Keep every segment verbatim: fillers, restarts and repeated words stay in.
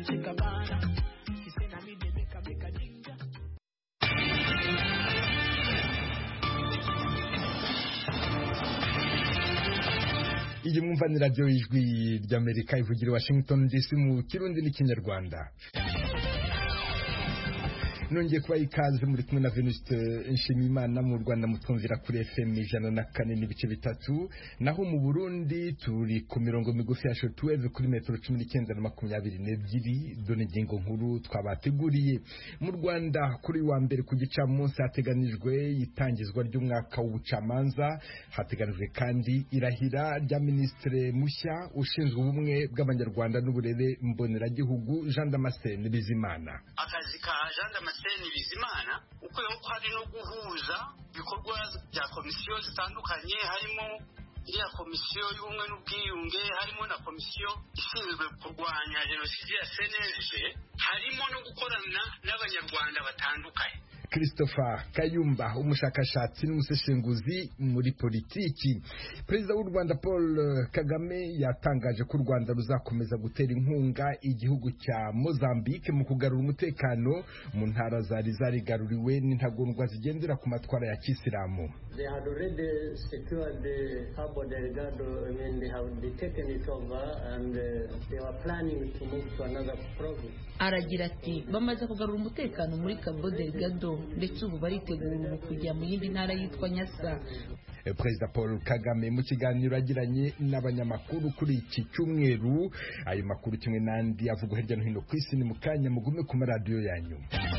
Dolce Gabbana. She say na me dey make her make a ginger. Iyi mwumva ni radio ijwi ry'Amerika ivugira Washington D C mu Kirundi n'Ikinyarwanda. Nongeye kuba ikaze muri kumwe na Venuste Nshimiyimana mu Rwanda mutwumvira kuri F M ijana na kane n'ibice bitatu, naho mu Burundi turi ku mirongo migufi ya shortwave kuri metero cumi n'icyenda na makumyabiri n'ebyiri. Done ingingo nkuru twabateguriye. Mu Rwanda kuri wa mbere ku gicamunsi hateganijwe itangizwa ry'umwaka w'ubucamanza, hateganijwe kandi irahira rya Ministre mushya ushinzwe ubumwe bw'Abanyarwanda n'uburere mboneragihugu Jean Damascene Bizimana. Akazi ka Jean Damascene Bizimana uko hari no guhuza ibikorwa bya komisiyo zitandukanye, harimo iriya komisiyo y'ubumwe n'ubwiyunge, harimo na komisiyo ishinzwe kurwanya jenoside ya C N L G, harimo no gukorana n'abanyarwanda batandukanye. Christopher Kayumba, umushakashatsi n'umuseshenguzi muri politiki. Perezida w'u Rwanda Paul Kagame yatangaje ko u Rwanda ruzakomeza gutera inkunga igihugu cya Mozambique mu kugarura umutekano mu ntara zari zarigaruriwe n'intagondwa zigendera ku matwara ya Kisilamu. They had already secured the Cabo Delgado. I mean, they have taken it over and uh, they were planning to move to another province. Aragira ati bamaze kugarura umutekano muri Cabo Delgado ndetse ubu baritegura ubu kujya mu yindi ntara yitwa Nyasa. Perezida Paul Kagame mu kiganiro agiranye n'abanyamakuru kuri iki cyumweru, ayo makuru kimwe n'andi avuga hirya no hino ku isi ni mu kanya mugume ku maradiyo yanyu.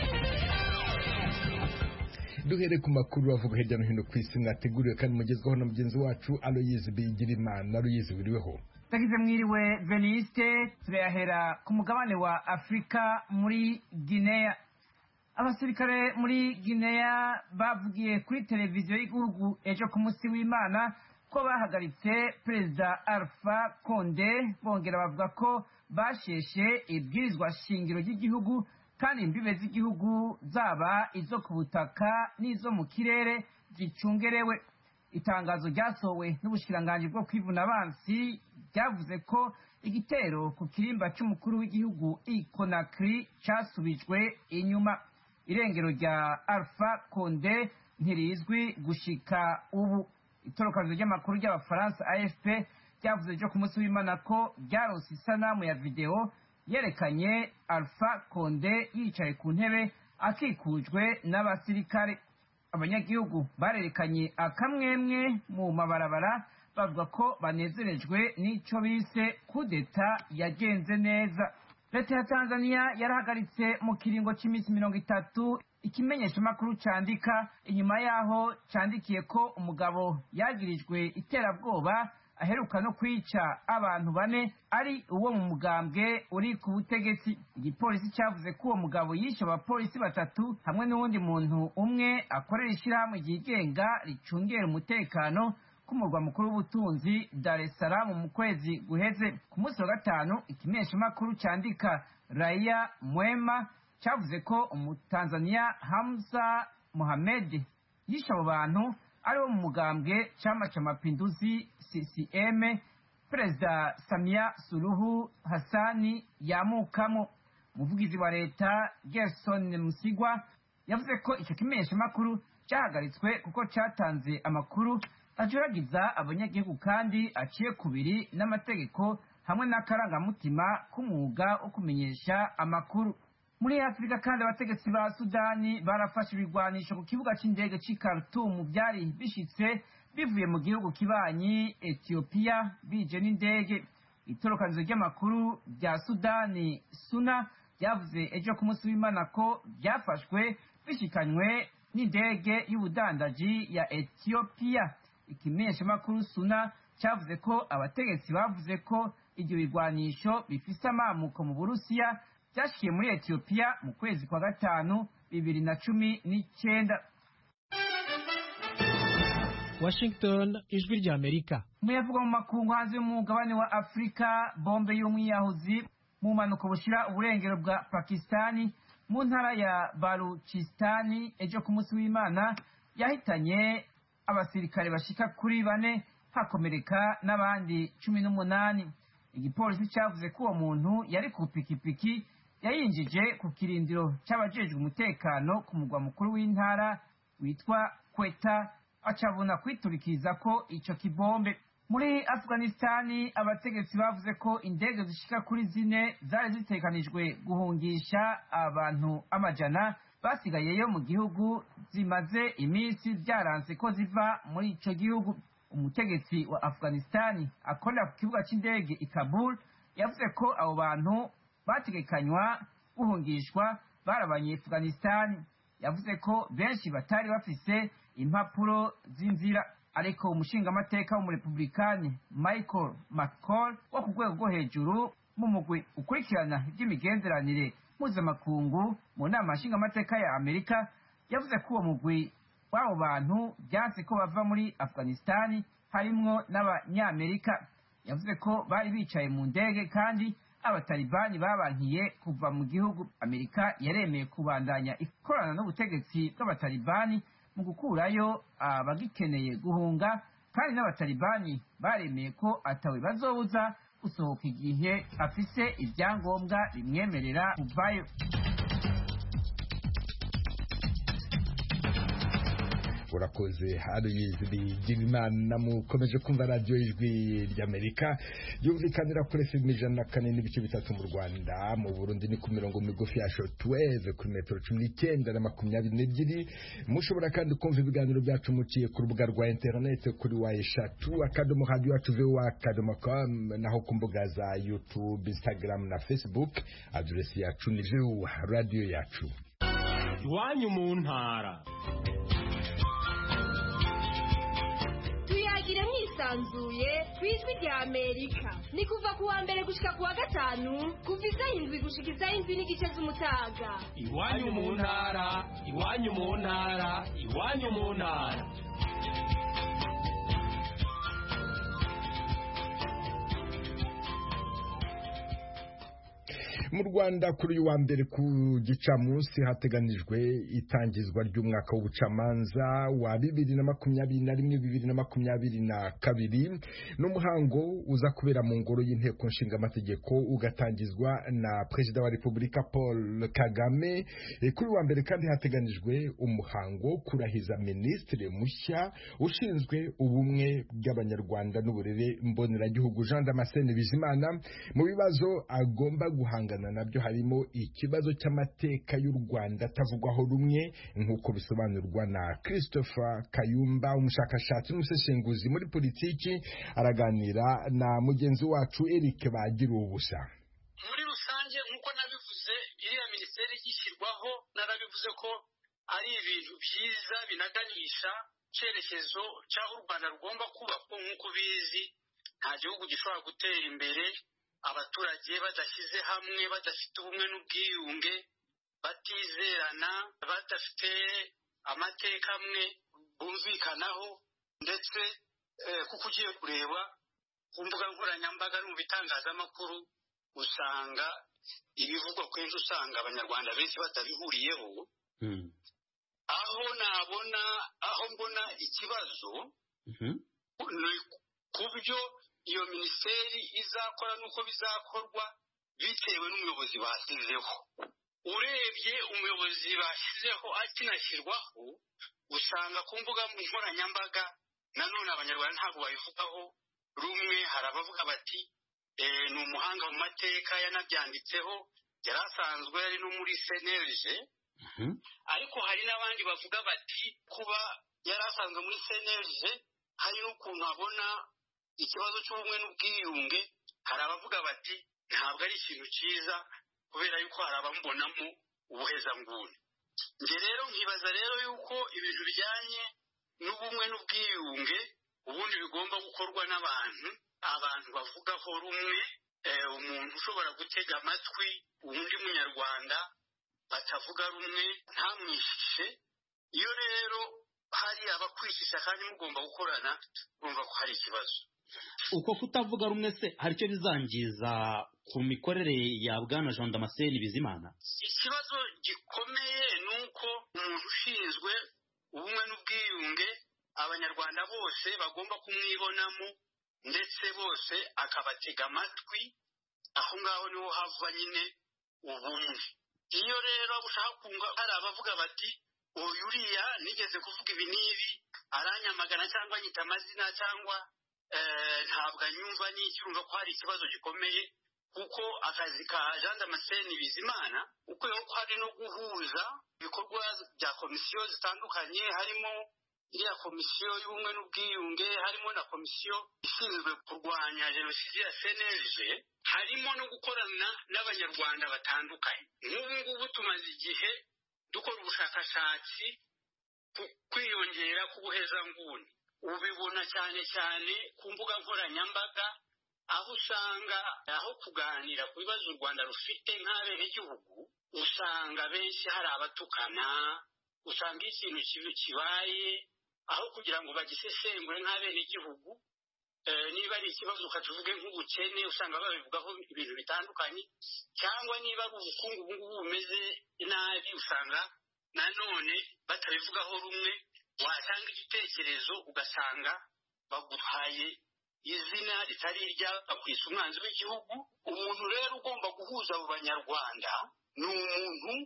Duhere ku makuru avuga hirya no hino ku isi mwateguriwe kandi mugezweho na mugenzi wacu Aloyize Bigirimana. Aloyize wiriweho? Tagize mwiriwe Veniste. Turayahera ku mugabane wa Afrika muri Guinea. Abasirikare muri Guinea bavugiye kuri televiziyo y'igihugu ejo ku munsi w'Imana ko bahagaritse Perezida Alpha Condé, bongera bavuga ko basheshe ibwirizwa shingiro ry'igihugu kandi imbibe z'igihugu zaba izo ku butaka n'izo mu kirere zicungerewe. Itangazo ryasohowe n'ubushikiranganji bwo kwivuna abansi ryavuze ko igitero ku kirimba cy'umukuru w'igihugu i Conakry cyasubijwe inyuma. Irengero rya Alpha Condé ntirizwi gushika ubu. Itorokanzo ry'amakuru ry'Abafaransa A F P ryavuze ejo ku munsi w'Imana ko ryaronse isanamu ya video yerekanye Alpha Condé yicaye ku ntebe akikujwe n'abasirikare. Abanyagihugu barerekanye akamwemwe mu mabarabara bavuga ko banezerejwe n'ico bise kudeta yagenze neza. Leta ya Tanzania yarahagaritse mu kiringo cy'iminsi mirongo itatu ikimenyesha makuru candika inyuma yaho candikiye ko umugabo yagirijwe iterabwoba aheruka no kwica abantu bane ari uwo mu mugambwe uri ku butegetsi. Igipolisi cyavuze ko uwo mugabo yishe abapolisi batatu hamwe n'uwundi muntu umwe akorera ishyirahamwe ryigenga ricungera umutekano ku murwa mukuru w'ubutunzi Dar es Salaam mu kwezi guheze. Ku munsi wa gatanu ikimenyesha makuru candika Raia Mwema cyavuze ko umutanzania Hamza Mohamed yishe abo bantu ari wo mu mugambwe Chama cha Mapinduzi C C M Perezida Samia Suluhu Hassani yamukamo. Umuvugizi wa leta Gerson Msigwa yavuze ko icyo kimenyesha makuru cyahagaritswe kuko cyatanze amakuru ajuragiza abanyagihugu kandi aciye kubiri n'amategeko hamwe n'akarangamutima k'umwuga wo kumenyesha amakuru. Muri Afrika kandi abategetsi ba Sudani barafashe ibigwanisho ku kibuga cy'indege cy'i Khartoum byari bishitse bivuye mu gihugu kibanyi Ethiopia bije n'indege. Itorokanzo ry'amakuru bya Sudani Suna yavuze ejo ku munsi w'Imana ko byafashwe bishikanywe n'indege y'ubudandaji ya Ethiopia. Ikimenyesha makuru Suna cyavuze ko abategetsi bavuze ko ibyo bigwanisho bifise amamuko mu Burusiya byashikiye muri Ethiopia mu kwezi kwa gatanu bibiri na cumi n'icyenda. Washington, ijwi rya Amerika. Muyavuga mu makungu hanze y'umugabane wa Afrika, bombe y'umwiyahuzi mu manuko bushira uburengero bwa Pakistani mu ntara ya Baluchistani ejo ku munsi w'Imana yahitanye abasirikare bashika kuri bane hakomereka n'abandi cumi n'umunani. igipolisi cyavuze ko uwo muntu yari ku pikipiki yayinjije ku kirindiro cy'abajejwe umutekano ku mugwa mukuru w'intara witwa Kweta, acabona kwiturikiza ko ico kibombe. Muri Afghanistani abategetsi bavuze ko indege zishika kuri zine zari zitekanijwe guhungisha abantu amajana basigayeyo mu gihugu zimaze iminsi byaranze ko ziva muri ico gihugu. Umutegetsi wa Afghanistani akorera ku kibuga c'indege i Kabul yavuze ko abo bantu bategekanywa guhungishwa barabanye Afghanistani. Yavuze ko benshi batari bafise impapuro z'inzira, ariko umushingamateka w'umurepublikani Michael McCall wo ku rwego rwo hejuru mu mugwi ukurikirana iby'imigenderanire mpuzamakungu mu nama nshingamateka ya Amerika yavuze ko uwo mugwi w'abo bantu byanse ko bava muri Afghanistani harimwo n'abanyamerika. Yavuze ko bari bicaye mu ndege kandi abatalibani babankiye kuva mu gihugu. Amerika yaremeye kubandanya ikorana n'ubutegetsi bw'abatalibani mu gukurayo abagikeneye guhunga, kandi n'abatalibani baremeye ko atawe bazobuza gusohoka igihe afise ibyangombwa bimwemerera kuvayo. urakoze Aloyizi Bigirimana. Mukomeje kumva radiyo ijwi ry'Amerika yumvikanira kuri F M ijana na kane n'ibice bitatu mu Rwanda. Mu Burundi ni ku mirongo migufi ya shortwave kuri metero cumi n'icyenda na makumyabiri n'ebyiri. Mushobora kandi kumva ibiganiro byacu muciye ku rubuga rwa interineti kuri wa eshatu akadomo radio yacu voa akadomo com, naho ku mbuga za YouTube, Instagram na Facebook adresi yacu ni voa radio yacu. Iwanyu mu ntara. Tuyagire mwisanzuye kwijwi rya Amerika. Ni kuva kuwa mbere gushika kuwa gatanu kuva isaha indwi gushika isaha indwi n'igice z'umutaga. Iwanyu mu ntara, iwanyu mu ntara, iwanyu mu ntara. Mu Rwanda kuri uyu wa mbere ku gicamunsi hateganijwe itangizwa ry'umwaka w'ubucamanza wa bibiri na makumyabiri na rimwe bibiri na makumyabiri na kabiri, n'umuhango uza kubera mu ngoro y'inteko nshingamategeko ugatangizwa na Perezida wa Repubulika Paul Kagame. E, kuri uyu wa mbere kandi hateganijwe umuhango kurahiza Minisitiri mushya ushinzwe ubumwe bw'Abanyarwanda n'uburere mboneragihugu Jean Damascene Bizimana. Mu bibazo agomba guhangana nabyo harimo ikibazo cy'amateka y'u Rwanda atavugwaho rumwe, nk'uko bisobanurwa na Christopher Kayumba, umushakashatsi n'umusesenguzi muri politiki. Araganira na mugenzi wacu Eric Bagirubusa. Muri rusange nk'uko nabivuze, iriya minisiteri igishyirwaho narabivuze ko ari ibintu byiza binaganisha cyerekezo cy'aho u Rwanda rugomba kubakwa. Nk'uko bizi, nta gihugu gishobora gutera imbere abaturage badashyize hamwe, badafite ubumwe n'ubwiyunge, batizerana, badafite amateka amwe bumvikanaho. Ndetse kuko ugiye kureba ku mbuga nkoranyambaga no mu bitangazamakuru usanga ibivugwa kenshi usanga abanyarwanda benshi batabihuriyeho. mm. aho nabona aho mbona ikibazo mm-hmm. ku byo iyo minisiteri izakora nuko bizakorwa bitewe n'umuyobozi basizeho. Urebye umuyobozi bashyizeho akinashyirwaho usanga ku mbuga nkoranyambaga nanone abanyarwanda ntabwo babivugaho rumwe. Hari abavuga bati e, ni umuhanga mu mateka yanabyanditseho, yari asanzwe ari no muri senerije. mm-hmm. Ariko hari n'abandi bavuga bati kuba yari asanzwe muri senerije hari n'ukuntu abona ikibazo cy'ubumwe n'ubwiyunge. Hari abavuga bati ntabwo ari ikintu cyiza kubera yuko hari abamubonamo ubuhezanguni. Nge rero nkibaza rero yuko ibintu bijyanye n'ubumwe n'ubwiyunge ubundi bigomba gukorwa n'abantu abantu bavugaho rumwe, umuntu ushobora gutega amatwi undi munyarwanda batavuga rumwe ntamwishishe. Iyo rero hari abakwishisha kandi mugomba gukorana, urumva ko hari ikibazo. Uko kutavuga rumwe se hari icyo bizangiza ku mikorere ya Bwana Jean Damascene Bizimana? Ikibazo gikomeye ni uko umuntu ushinzwe ubumwe n'ubwiyunge abanyarwanda bose bagomba kumwibonamo ndetse bose akabatega amatwi. Aho ngaho niho hava nyine ubumwe. Iyo rero ushaka kunga hari abavuga bati uyu uriya nigeze kuvuga ibi n'ibi aranyamagana cyangwa anyita amazina cyangwa ntabwo anyumva n'icyumva ko hari ikibazo gikomeye, kuko akazi ka Jean Damascene Bizimana uko hari no guhuza ibikorwa bya komisiyo zitandukanye, harimo iriya komisiyo y'ubumwe n'ubwiyunge, harimo na komisiyo ishinzwe kurwanya jenoside ya C N L G, harimo no gukorana n'abanyarwanda batandukanye. Nk'ubu ngubu tumaze igihe dukora ubushakashatsi ku kwiyongera k'ubuhezanguni. Ubibona cyane cyane ku mbuga nkoranyambaga, aho usanga aho kuganira ku bibazo u Rwanda rufite nk'abenegihugu, usanga benshi hari abatukana, usanga ikintu kibi kibaye aho kugira ngo bagisesengure nk'abenegihugu, niba ari ikibazo ukatuvuge nk'ubukene usanga babivugaho ibintu bitandukanye, cyangwa niba ari ubukungu ubu ngubu bumeze nabi usanga nanone batabivugaho rumwe. Watanga igitekerezo ugasanga baguhaye izina ritari irya, bakwisa umwanzi w'igihugu. Umuntu rero ugomba guhuza abo banyarwanda ni umuntu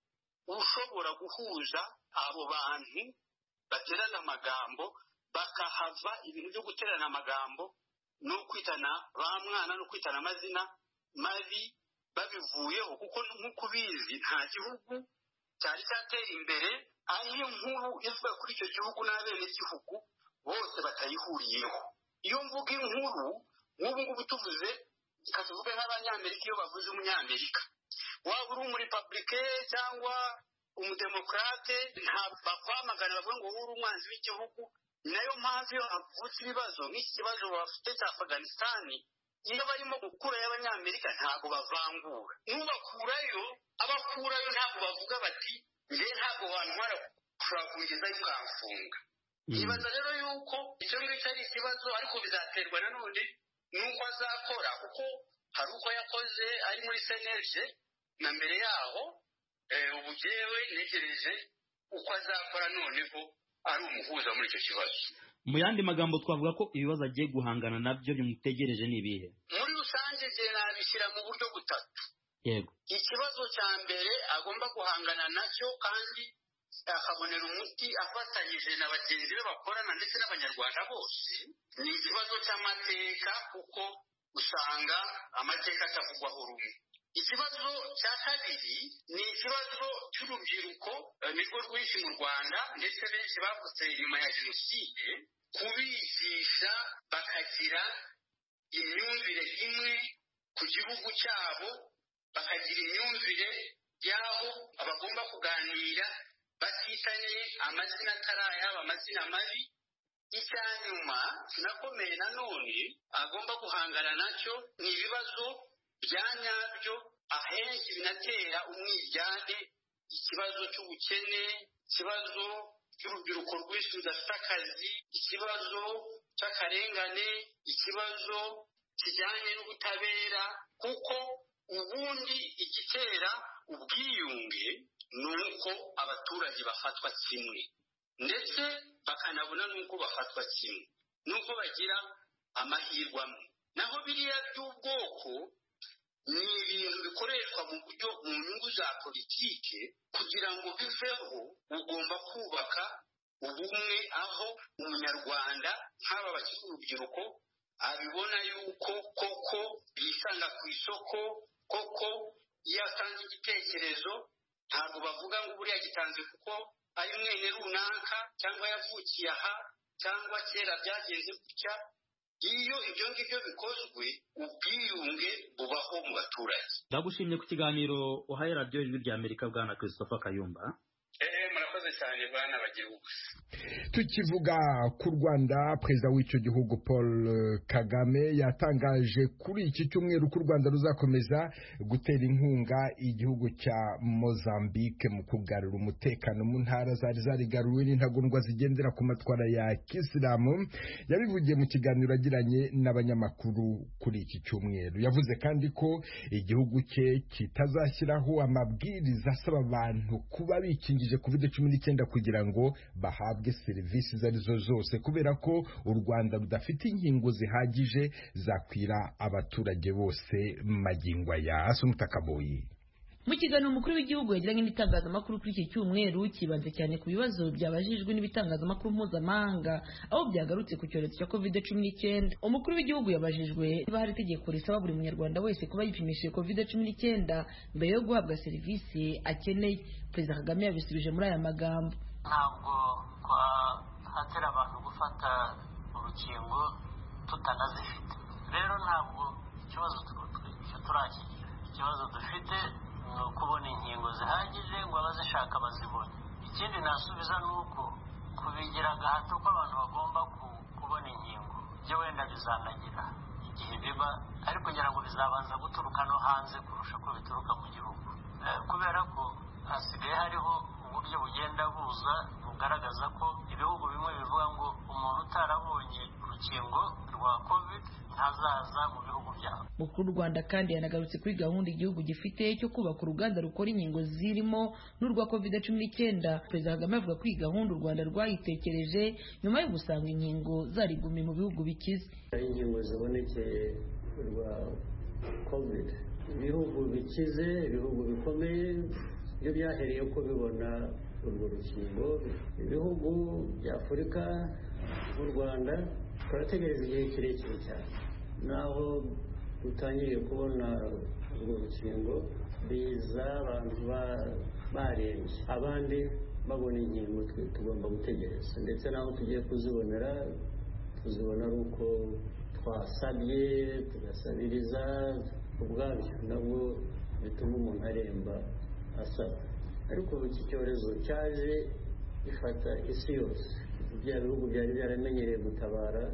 ushobora guhuza abo bantu baterana amagambo, bakahava ibintu byo guterana amagambo no kwitana ba mwana no kwitana amazina mabi babivuyeho, kuko nk'uko ubizi nta gihugu cyari cyatera imbere ariyo nkuru ivuga kuri icyo gihugu n'abenegihugu bose batayihuriyeho. Iyo mvuga inkuru nk'ubu ngubu tuvuze ikatuvuga nk'abanyamerika, iyo bavuze umunyamerika waba uri umurepubulike cyangwa umudemokrate ntabwo bakwamagana bavuga ngo uri umwanzi w'igihugu. Nayo mpamvu iyo havutse ibibazo nk'iki kibazo bafite cya Afghanistan, iyo barimo gukurayo abanyamerika ntabwo bavangura. N'ubakurayo abakurayo ntabwo bavuga bati njye ntabwo wantwara ushobora kungezayo ukamfunga. Nibaza rero yuko icyo ngicyo ari ikibazo, ariko bizaterwa nanone n'uko azakora, kuko hari uko yakoze ari muri C N L G na mbere yaho. Ubu jewe negereje uko azakora noneho ari umuhuza muri icyo kibazo. Mu yandi magambo twavuga ko ibibazo agiye guhangana nabyo bimutegereje ni ibihe? Muri rusange je nabishyira mu buryo butatu. Yego. Ikibazo cya mbere agomba guhangana nacyo kandi akabonera umuti afatanyije na bagenzi be bakorana ndetse n'abanyarwanda bose, ni ikibazo cy'amateka, kuko usanga amateka atavugwaho rumwe. Ikibazo cya kabiri ni ikibazo cy'urubyiruko, nirwo rwinshi mu Rwanda ndetse benshi bavutse nyuma ya jenoside, kubigisha bakagira imyumvire imwe ku gihugu cyabo, bakagira imyumvire y'aho abagomba kuganira batitanye amazina atari ayabo, amazina mabi. Icya nyuma kinakomeye nanone agomba guhangana nacyo ni ibibazo bya nyabyo ahenshi binatera umwiryane, ikibazo cy'ubukene, ikibazo cy'urubyiruko rwinshi rudafite akazi, ikibazo cy'akarengane, ikibazo kijyanye n'ubutabera, kuko ubundi igitera ubwiyunge ni uko abaturage bafatwa kimwe ndetse bakanabona n'uko bafatwa kimwe, n'uko bagira amahirwe amwe. Naho biriya by'ubwoko ni ibintu bikoreshwa mu buryo mu nyungu za politike. Kugira ngo biveho ugomba kubaka ubumwe, aho umunyarwanda nk'aba bakiri urubyiruko abibona yuko koko bisanga ku isoko, koko iyo atanze igitekerezo ntabwo bavuga ngo buriya gitanze kuko ari mwene runaka cyangwa yavukiye aha cyangwa kera byagenze gutya. Iyo ibyo ngibyo bikozwe ubwiyunge bubaho mu baturage. Ndagushimye ku kiganiro uhaye radiyo Ijwi rya Amerika, Bwana Christopher Kayumba. Eh, murakoze cyane bana bagihugu. Tukivuga ku Rwanda, perezida w'icyo gihugu Paul Kagame yatangaje kuri iki cyumweru ko u Rwanda ruzakomeza gutera inkunga igihugu cya Mozambique mu kugarura umutekano mu ntara zari zarigaruwe n'intagondwa zigendera ku matwara ya Kisilamu. Yabivugiye mu kiganiro agiranye n'abanyamakuru kuri iki cyumweru. Yavuze kandi ko igihugu cye kitazashyiraho amabwiriza asaba abantu kuba bikingije covid cumi n'icyenda kugira ngo bahabwe serivisi izo arizo zose kubera ko u Rwanda rudafite inkingo zihagije zakwira abaturage bose magingo ya Asumutakaboyi. Mu kiganiro umukuru w'igihugu yagiranye n'itangazamakuru kuri iki cyumweru kibanze cyane ku bibazo byabajijwe n'ibitangazamakuru mpuzamahanga aho byagarutse ku cyorezo cya covid cumi n'icyenda. Umukuru w'igihugu yabajijwe niba hari itegeko risaba buri munyarwanda wese kuba yipimishije covid cumi n'icyenda mbere yo guhabwa serivisi akeneye. Perezida Kagame yabisubije muri aya magambo: ntabwo twahatira abantu gufata urukingo tutanazifite. Rero ntabwo ikibazo turakigira. Ikibazo dufite ni ukubona inkingo zihagije ngo abazishaka bazibone. Ikindi nasubiza ni uko kubigira agahato ko abantu bagomba kubona inkingo byo wenda bizanagira igihe biba, ariko kugira ngo bizabanza guturuka no hanze kurusha ko bituruka mu gihugu, kubera ko hasigaye hariho uburyo bugenda buza bugaragaza ko ibihugu bimwe bivuga ngo umuntu utarabonye urukingo rwa covid ntazaza mu bihugu byabo. Mukuru w'u Rwanda kandi yanagarutse kuri gahunda igihugu gifite cyo kubaka uruganda rukora inkingo zirimo n'urwa covid cumi n'icyenda. Perezida Kagame avuga ko iyi gahunda u Rwanda rwayitekereje nyuma yo gusanga inkingo zarigumiye mu bihugu bikize. Inkingo zibonekeye rwa covid, ibihugu bikize, ibihugu bikomeye byo byahereye ko bibona urwo rukingo. Ibihugu bya Afurika n'u Rwanda turategereza igihe kirekire cyane, naho dutangiye kubona urwo rukingo biza abantu barembye, abandi babona inkingo tugomba gutegereza, ndetse naho tugiye kuzibonera tuzibona ari uko twasabye tugasabiriza ubwabyo, nabwo bituma umuntu aremba asaba. Ariko iki cyorezo cyaje gifata isi yose, bya bihugu byari byaramenyereye gutabara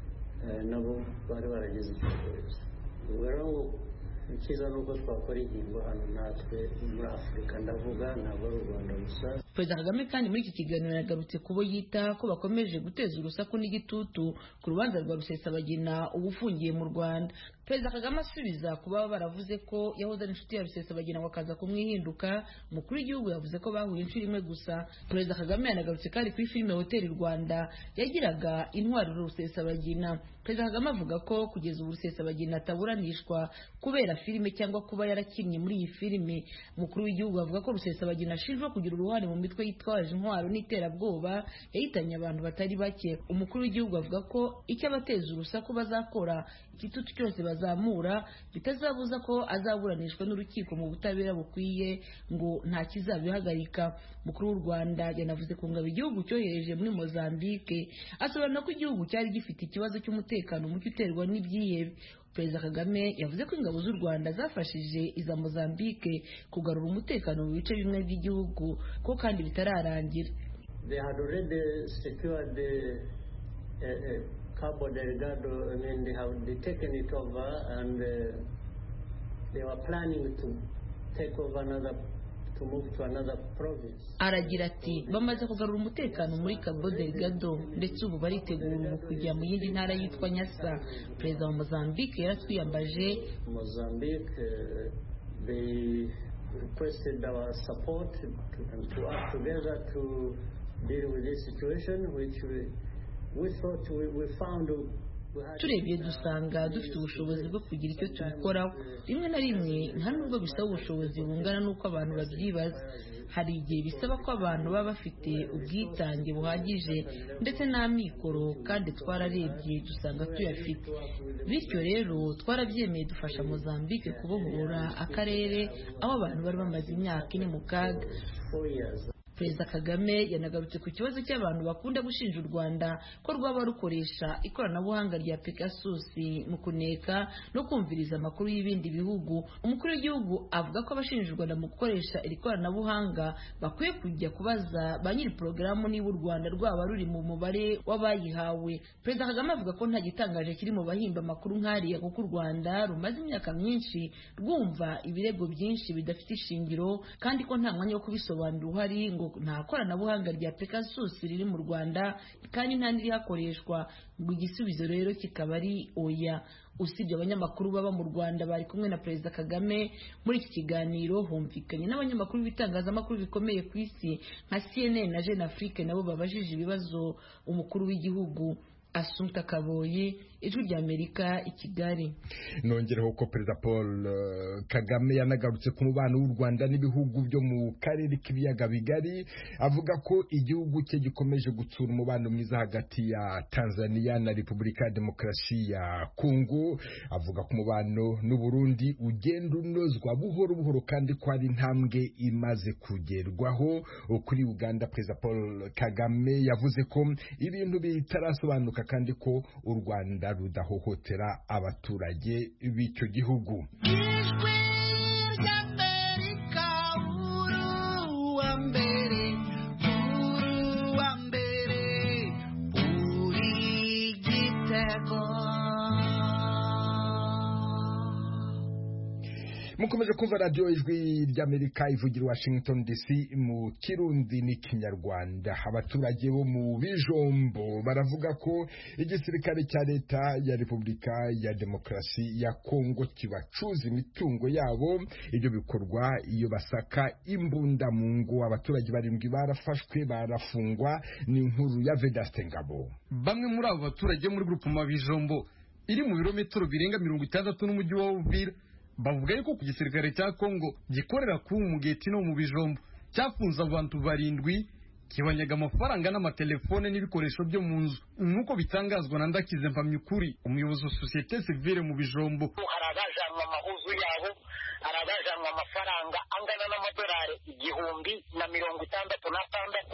nabo bari barageze icyo cyorezo. Ubwo rero ngo icyiza ni uko twakora inkingo hano natwe muri Afurika, ndavuga ntabwo ari u Rwanda gusa. Perezida Kagame kandi muri iki kiganiro yagarutse kubo yita ko bakomeje guteza urusaku n'igitutu ku rubanza rwa Rusesabagina uba ufungiye mu Rwanda. Perezida Kagame asubiza kuba baravuze ko yahoze ari inshuti ya Rusesabagina bakaza kumwihinduka. Umukuru w'igihugu yavuze ko bahuye inshuro imwe gusa. Perezida Kagame yanagarutse kandi kuri filime Hoteli Rwanda yagiraga intwari Rusesabagina. Perezida Kagame avuga ko kugeza ubu Rusesabagina ataburanishwa kubera filime cyangwa kuba yarakinnye muri iyi filime. Umukuru w'igihugu avuga ko Rusesabagina ashinjwa kugira uruhare mu mitwe yitwaje intwaro n'iterabwoba yahitanye abantu batari bake. Umukuru w'igihugu avuga ko icyo abateza urusaku bazakora igitutu cyose bazamura bitazabuza ko azaburanishwa n'urukiko mu butabera bukwiye ngo nta kizabihagarika. Umukuru w'u Rwanda yanavuze ku ngabo igihugu cyohereje muri Mozambique, asobanura ko igihugu cyari gifite ikibazo cy'umutekano muke uterwa n'ibyihebe. Perezida Kagame yavuze ko ingabo z'u Rwanda zafashije iza Mozambique kugarura umutekano mu bice bimwe by'igihugu ko kandi bitararangira. They had already secured the uh, uh, Cabo Delgado. I mean, they have they taken it over, and uh, they were planning to take over another to move to another province. Aragira ati bamaze kugarura umutekano muri Cabo Delgado ndetse ubu baritegura ubu kujya mu yindi ntara yitwa Nyasa. Perezida wa Mozambique yaratwiyambaje. Mozambique uh, they requested our support to, and to work together to deal with this situation, which we we thought we, we found. Turebye dusanga dufite ubushobozi bwo kugira icyo tubikoraho. Rimwe na rimwe nta nubwo bisaba ubushobozi bungana n'uko abantu babyibaza. Hari igihe bisaba ko abantu baba bafite ubwitange buhagije ndetse n'amikoro, kandi twararebye dusanga tuyafite. Bityo rero twarabyemeye dufasha Mozambique kubohora akarere aho abantu bari bamaze imyaka ine mu kaga. Perezida Kagame yanagarutse ku kibazo cy'abantu bakunda gushinja u Rwanda ko rwaba rukoresha ikoranabuhanga rya Pegasus mu kuneka no kumviriza amakuru y'ibindi bihugu. Umukuru w'igihugu avuga ko abashinja u Rwanda mu gukoresha iri koranabuhanga bakwiye kujya kubaza ba nyiri porogaramu niba u Rwanda rwaba ruri mu mubare w'abayihawe. Perezida Kagame avuga ko nta gitangaje kiri mu bahimba amakuru nk'ariya kuko u Rwanda rumaze imyaka myinshi rwumva ibirego byinshi bidafite ishingiro, kandi ko nta mwanya wo kubisobanura uhari ngo ngo nta koranabuhanga rya Pegasus riri mu Rwanda kandi nta n'irihakoreshwa, ngo igisubizo rero kikaba ari oya. Usibye abanyamakuru baba mu Rwanda bari kumwe na Perezida Kagame muri iki kiganiro, humvikanye n'abanyamakuru b'ibitangazamakuru bikomeye ku isi nka C N N na Jeune Afrique nabo babajije ibibazo umukuru w'igihugu. Assumpta Kaboyi, Ijwi ry'Amerika, i Kigali. Nongereho ko Perezida Paul Kagame yanagarutse ku mubano w'u Rwanda n'ibihugu byo mu karere k'ibiyaga bigari, avuga ko igihugu cye gikomeje gutsura umubano mwiza hagati ya Tanzania na Repubulika ya Demokarasi ya Kongo. Avuga ko umubano n'u Burundi ugenda unozwa buhoro buhoro kandi ko ari intambwe imaze kugerwaho. Kuri Uganda, Perezida Paul Kagame yavuze ko ibintu bitarasobanuka kandi ko u Rwanda rudahohotera abaturage b'icyo gihugu. Mukomeje kumva radio Ijwi ry'Amerika ivugira Washington D C mu Kirundi n'Ikinyarwanda. Abaturage bo mu Bijombo baravuga ko igisirikare cya leta ya Repubulika ya Demokarasi ya Kongo kibacuza imitungo yabo. Ibyo bikorwa iyo basaka imbunda mu ngo. Abaturage barindwi barafashwe barafungwa. Ni inkuru ya Vedaste Ngabo. Bamwe muri abo baturage muri grupu ma Bijombo iri mu birometero birenga mirongo itandatu n'umujyi wa Uvira bavuga yuko ku gisirikare cya Kongo gikorera ku Mugeti no mu Bijombo cyafunze abantu barindwi, kibanyaga amafaranga n'amatelefone n'ibikoresho byo mu nzu, nk'uko bitangazwa na Ndakize Mpamyukuri, umuyobozi wa societe civile mu Bijombo. Harabajanwa amahuzu yabo, harabajanwa amafaranga angana n'amadolari igihumbi na mirongo itandatu n'atandatu,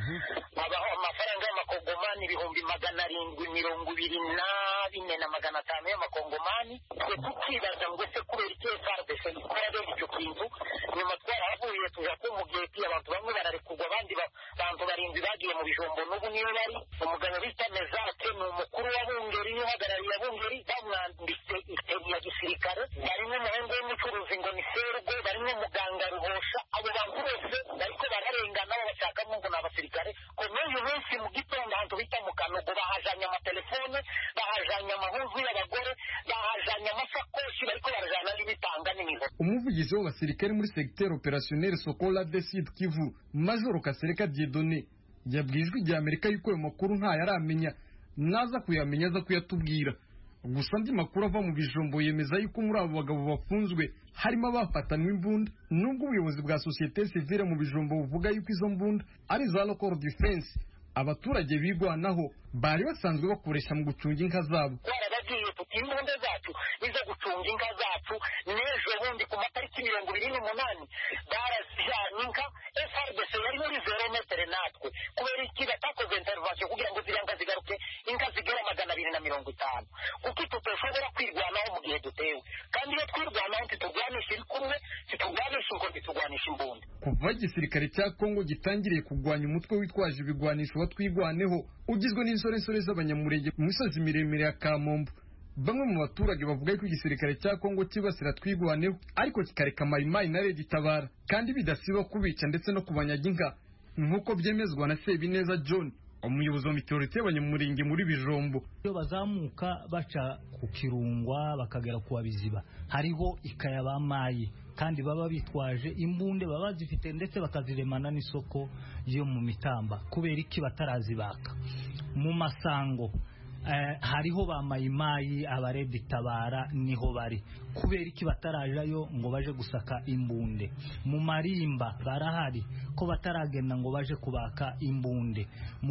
abaho amafaranga y'amakongomani ibihumbi magana arindwi mirongo ibiri na bine na magana atanu y'amakongomani. Twe tukibaza ngo se kubera iki F A R D C ikora rero icyo kintu, nyuma twaravuye tuja ku Mugeti, abantu bamwe bararekurwa, abandi bantu barindwi bagiye mu Bijombo n'ubu niyo bari. Umugabo bita Mezate ni umukuru wa Bungeri, uhagarariye Bungeri, bamwanditse itemi ya gisirikare. Barimo umuhungu w'umucuruzi ngo ni Sergo, barimo muganga Ruhosha. Abo bantu bose bariko bararengana babashakamo ngo ni abasirikare. Ko n'uyu munsi mu gitondo ahantu bita mu Kanogo bahajanye amatelefone, bahajanye amahuzu y'abagore, bahajanye amasakoshi, bariko barajana n'ibitanga n'imiho. Umuvugizi w'abasirikare muri secteur opérationnel Sokola de Sud Kivu, Major Kasereka Dieudonné, yabwijwe Ijwi ry'Amerika yuko ayo makuru nta yaramenya, naza kuyamenya aza kuyatubwira. Gusa andi makuru ava mu Bijombo yemeza yuko muri abo bagabo bafunzwe harimo abafatanwe imbunda, nubwo ubuyobozi bwa societe civile mu Bijombo buvuga yuko izo mbunda ari za local defense. Abaturage bigwanaho bari basanzwe bakoresha mu gucunga inka zabo. Twarabagiye tuti imbunda zacu nizo gucunga inka zacu, n'ejo bundi ku matariki mirongo ibiri n'umunani barazijanye inka. F A R D C yari muri zero metere natwe, kubera iki batakoze intervention kugira ngo ziriya nka zigaruke, inka zigera magana abiri na mirongo itanu. Kuko tutashobora kwirwanaho mu gihe dutewe, kandi iyo twirwanaho ntitugwanisha ibikumwe, ntitugwanisha ingo, ntitugwanisha imbunda. Kuva igisirikare cya Kongo gitangiriye kugwanya umutwe witwaje ibigwanisho wa Twigwaneho ugizwe n'insorensore z'abanyamurenge mu misozi miremire ya Kamombo, bamwe mu baturage bavuga ko igisirikare cya Kongo kibasira Twigwaneho ariko kikareka Mayimayi na Red Tabara, kandi bidasiba kubica ndetse no kubanyaga inka, nk'uko byemezwa na Sebineza John, umuyobozi wa mitorite y'abanyamurenge muri Bijombo. Iyo bazamuka baca ku Kirungwa bakagera ku Biziba, hariho ikaya bamaye, kandi baba bitwaje imbunde, baba zifite ndetse bakaziremana n'isoko yo mu Mitamba. Kubera iki batarazibaka mu Masango? Eh, hariho ba Mayimayi, abaredi Tabara niho bari. Kubera iki batarajayo ngo baje gusaka imbunde? Mu Marimba barahari, ko bataragenda ngo baje kubaka imbunde.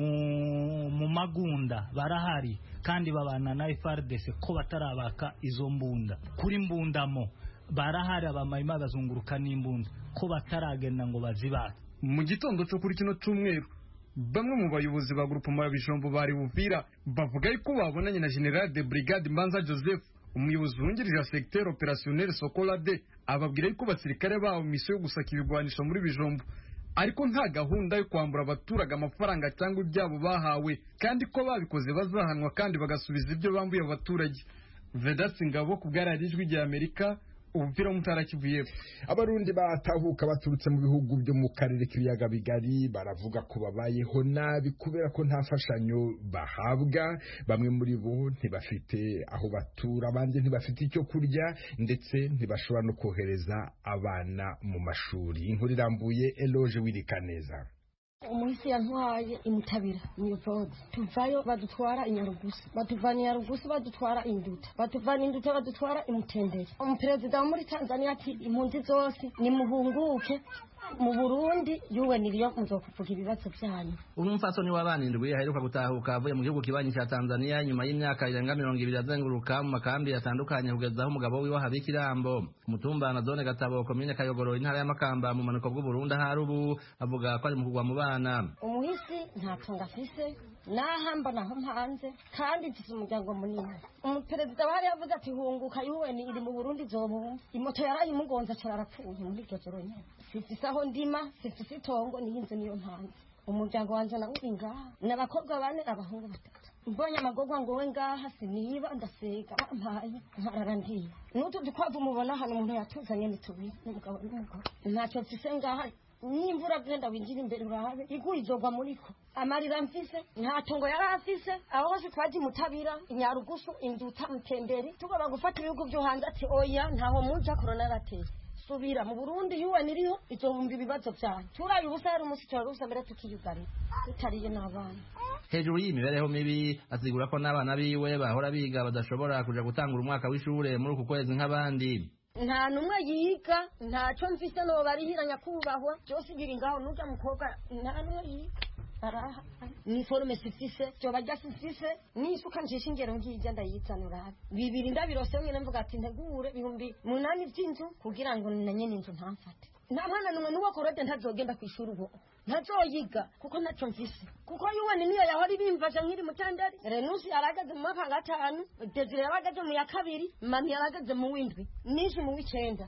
Mu mu Magunda barahari, kandi babana na F A R D C, ko batarabaka izo mbunda. Kuri Mbundamo barahari abamayimayi bazunguruka n'imbunda, ko bataragenda ngo bazibake. Mu gitondo cyo kuri kino cyumweru, bamwe mu bayobozi ba grupu ma Bijombo bari Uvira bavuga yuko babonanye na General de Brigade Mbanza Joseph, umuyobozi wungirije wa secteur opérationnel Sokola de, ababwira yuko basirikare bawo misiyo yo gusaka ibigwanisho muri Bijombo, ariko nta gahunda yo kwambura abaturage amafaranga cyangwa ibyabo bahawe, kandi ko babikoze bazahanwa kandi bagasubiza ibyo bambuye abaturage. Vedaste Ngabo ku bwa Radio Ijwi ry'Amerika, umupira w'umutara Kivu y'Epfo. Abarundi batahuka baturutse mu bihugu byo mu karere k'ibiyaga bigari baravuga ko babayeho nabi kubera ko nta mfashanyo bahabwa. Bamwe muri bo ntibafite aho batura, abandi ntibafite icyo kurya, ndetse ntibashobora no kohereza abana mu mashuri. Inkuru irambuye Eloge Wirikaneza. Umuhisi yantwaye imutabira mw'Ivode, tuvayo badutwara inyarugusu, batuvana inyarugusu badutwara induta, batuvana induta badutwara imutendere. Umuperezida wo muri Tanzania ati impunzi zose nimuhunguke mu Burundi, yuwe niriyo muzokuvuga ibibazo byanyu. Umufasoni w'abana indwi aheruka gutahuka avuye mu gihugu kibanyi cya Tanzania nyuma y'imyaka irenga mirongo ibiri azenguruka mu makambi yatandukanye kugeza aho umugabo wiwe habika irambo. Umutumba na zone Gatabo komine Kayogoro intara ya Makamba mu manuko bw'u Burundi harubu avuga ko ari mu kugwa mu bana. Umuhisi nta tunga afise nahamba naho mpanze kandi mfise umuryango munini. Umuperezida wari yavuze ati hunguka yuwe ni iri mu Burundi zobumva. Imoto yarayimugonza cyarapfuye muri iryo joro nyene. Sifise aho ndima, sifise itongo n'inzu niyo mpanze. Umuryango wanje na uri ngaha n'abakobwa bane abahungu batatu. Mbonye amagogwa ngo we ngaha siniba ndasega bampaye nkarara ndiye. Nutu dukwavu mubona hano umuntu yatuzanye nitubi n'umugabo n'umugore. Ntacyo mfise ngaha n'imvura genda winjira imbere urabe iguye izogwa muriko. Amarira mfise nta tongo yari afise aho hose twaje mutabira inyarugusu induta mutemberi tugomba gufata ibihugu byo hanze ati oya ntaho muja corona rateye. Subira mu Burundi yuwe niriyo izohumba ibibazo byanyu. Turaye ubusa ari umusitoro rusa mbere tukiyugari. Tutariye n'abana. Hejuru y'imibereho mibi azigura ko n'abana biwe bahora biga badashobora kuja gutangura umwaka w'ishure muri uku kwezi nk'abandi. Nta numwe yiga ntacyo mfise no barihira nyakubahwa byose biri ngaho nuja mukobwa nta numwe yiga. Araha ni forume sifise cyo bajya sifise nisuka njisha ingero ngijya ndayitsanura bibiri ndabirose nyene mvuga ati ntegure bihumbi munani by'inzu kugira ngo nanye n'inzu ntamfate. Nta mwana numwe nuwo korode ntazogenda kwishura ubu ntazoyiga kuko ntacyo mfise kuko yuwe niyo yahora bimvaje nkiri mutandari. Renusi aragaze mu mwaka gatanu, Desire yaragaze mu ya kabiri, Mami yaragaze mu windwi, Nishi mu w'icenda.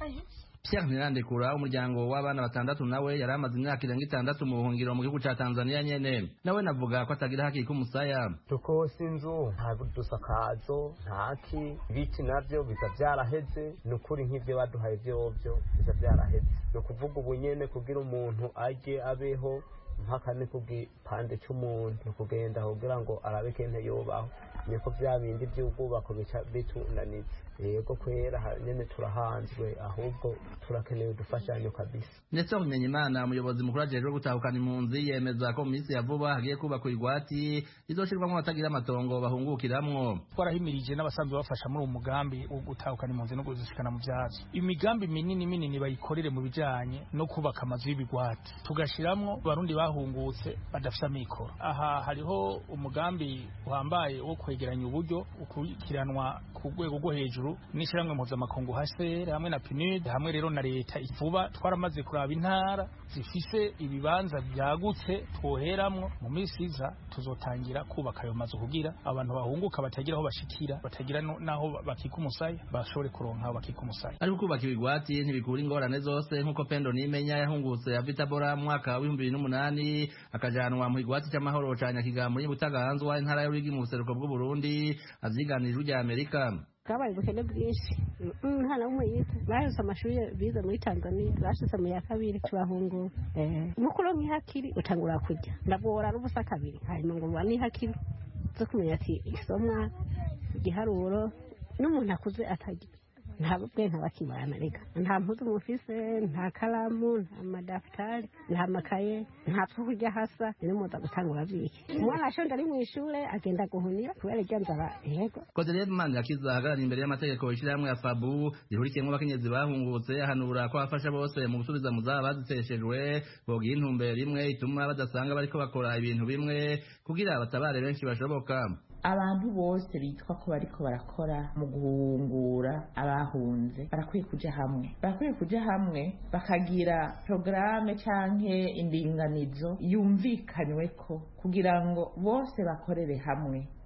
Pierre Nirandekura umuryango w'abana batandatu nawe yari amaze imyaka irenga itandatu mu buhungiro mu gihugu ca Tanzania nyene. Nawe navuga ko atagira haki kumusaya. Tukose inzu nta dusakazo ntaki ibiti navyo biza byaraheze nukuri nk'ivyo baduhaye vyovyo biza byaraheze. No kuvuga ubunyene kugira umuntu aje abeho mpaka ni kubwipande cy'umuntu kugenda kugira ngo arabe kente yobaho niko bya bindi by'ubwubako bica bitunanitse. Yego kwera nyene turahanzwe ahubwo turakeneye udufashanyo kabisa. Ndetse umenye Imana umuyobozi mukuru ajejwe gutahukana impunzi yemeza ko mu minsi ya vuba hagiye kubaka igwati izoshirwamo abatagira amatongo bahungukiramwo. Twarahimirije n'abasanzwe bafasha muri uwo mugambi wo gutahukana impunzi no kuzishikana mu byazo. Imigambi minini minini bayikorere mu bijanye no kubaka amazu y'ibigwati tugashiramwo barundi bahungutse badafite amikoro. Aha hariho umugambi uhambaye wo kwegeranya uburyo ukurikiranwa ku rwego rwo hejuru n'ishiramwe mpuzamakungu H C R hamwe na P N U D hamwe rero na leta ivuba twaramaze kuraba intara zifise ibibanza byagutse twoheramwo mu minsi iza tuzotangira kubaka ayo mazu kugira abantu bahunguka batagira aho bashikira batagira naho bakika umusaya bashobore kuronka aho bakika umusaya. Ariko kubaka ibigwati ntibikura ingorane zose nk'uko Pendo Nimenya yahungutse Avitabora mu mwaka wa bibiri na cumi n'umunani akajanwa mu igwati cy'amahoro ca Nyakigambo y'Ubutaganzwa intara y'Urwigi mu buseruko bw'u Burundi avyiganije ujya Amerika. Kabaye ubukene bwinshi nta na umwe yize bahise amashuri bize muri Tanzania bashitse mu ya kabiri tubahungura eh mukuru nk'ihakiri utangura kujya ndabora n'ubusa kabiri hanyuma ngo bani hakiri zo kumenya ati isomwa igiharuro n'umuntu akuze atagira ntabwo bwe ntabakibana reka nta mpuzu mufise nta kalamu nta madaftari nta makaye nta two kujya hasa ni muza gutangura biki umwana ashonda ari mu ishure agenda guhunira kubera igenzara yego Kodeleve Manda yakiza hagarara imbere y'amategeko y'ishyirahamwe ya Fabu rihurikiyemo abakenyezi bahungutse ahanura ko afasha bose mu gusubiza mu zaba baziteshejwe bogira intumbero imwe ituma badasanga bariko bakora ibintu bimwe kugira batabare benshi bashoboka. Abantu bose bitwa ko bariko barakora mu guhungura abahunze barakwiye kuja hamwe barakwiye kuja hamwe bakagira programme canke indinganizo yumvikanywe ko kugira ngo bose bakorere hamwe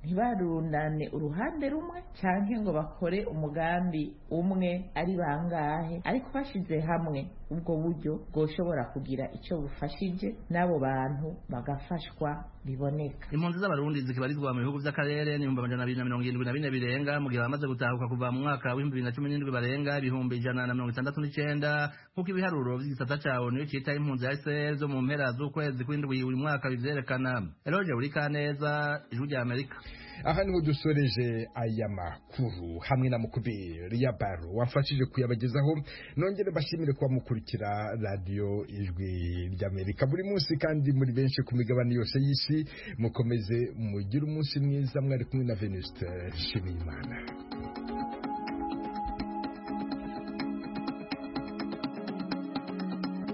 ntibarundane uruhande rumwe canke ngo bakore umugambi umwe ari bangahe, ariko bashize hamwe ubwo buryo bwoshobora kugira icyo bufashije n'abo bantu bagafashwa biboneka. Impunzi z'abarundi zikibarizwa mu bihugu by'akarere ni ibihumbi amajana abiri na mirongo irindwi na bine birenga, mu gihe bamaze gutahuka kuva mu mwaka w'ibihumbi bibiri na cumi n'indwi barenga ibihumbi ijana na mirongo itandatu n'icenda nk'uko ibiharuro by'igisata ca onu cita impunzi ya se zo mu mpera z'ukwezi kw'indwi uyu mwaka bivyerekana. Eloge Burikaneza, Ijwi rya Amerika. Aha niho dusoreje aya makuru hamwe na Mukubiri ya Baro wafashije kuyabagezaho. Nongere bashimire kuba mukurikira radio Ijwi ry'Amerika buri munsi kandi muri benshi ku migabane yose y'isi. Mukomeze mugire umunsi mwiza, mwari kumwe na Venuste Nshimiyimana.